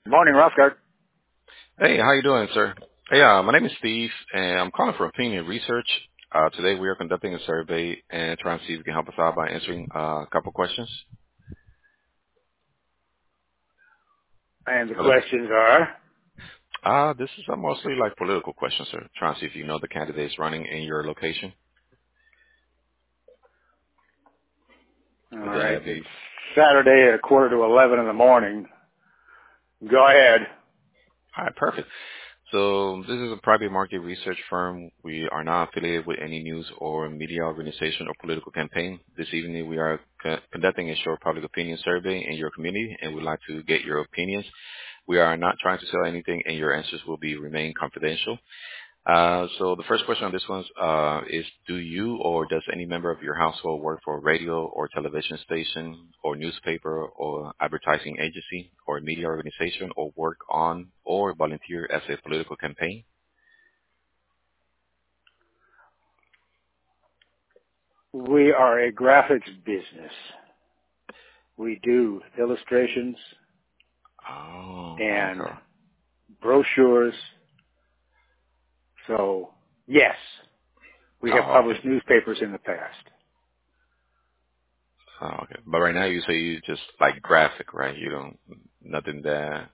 Morning, Rothgard. Hey, how you doing, sir? Hey, my name is Steve, and I'm calling for opinion research. Today we are conducting a survey and trying to see if you can help us out by answering a couple questions. And the Hello? questions are? This is mostly like political questions, sir. Trying to see if you know the candidates running in your location. All Would right. that It's be? Saturday at 10:45 in the morning. Go ahead. All right, perfect. So this is a private market research firm. We are not affiliated with any news or media organization or political campaign. This evening we are conducting a short public opinion survey in your community, and we'd like to get your opinions. We are not trying to sell anything, and your answers will be remain confidential. So the first question on this one is, do you or does any member of your household work for a radio or television station or newspaper or advertising agency or media organization or work on or volunteer as a political campaign? We are a graphics business. We do illustrations Oh, and okay. brochures. So, yes, we have Oh, okay. published newspapers in the past. Oh, okay. But right now you say you just like graphic, right? You don't, nothing that,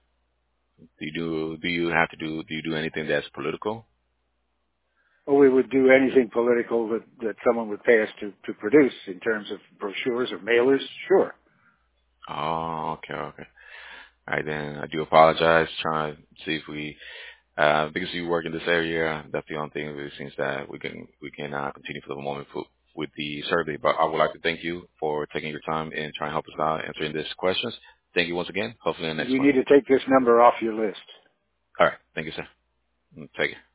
do you do anything that's political? Well, we would do anything political that someone would pay us to produce in terms of brochures or mailers. Sure. Oh, okay, okay. All right, then I do apologize. Trying to see if we, because you work in this area, that's the only thing it seems that we can continue for the moment with the survey. But I would like to thank you for taking your time and trying to help us out answering these questions. Thank you once again. Hopefully in the next You one. need to take this number off your list. All right. Thank you, sir. Take it.